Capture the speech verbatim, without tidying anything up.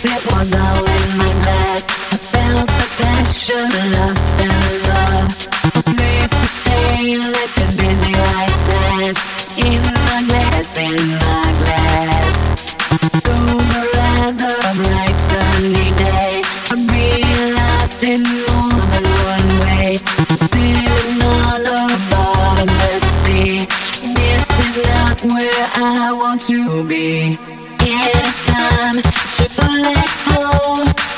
it was all in my glass. I felt the passion, lust and love. A place to stay, life is busy like that. In my glass, in my glass. Sober as a bright sunny day. I'm realized in more than one way. Sailing all above the sea. This is not where I want to be. It's time to let go.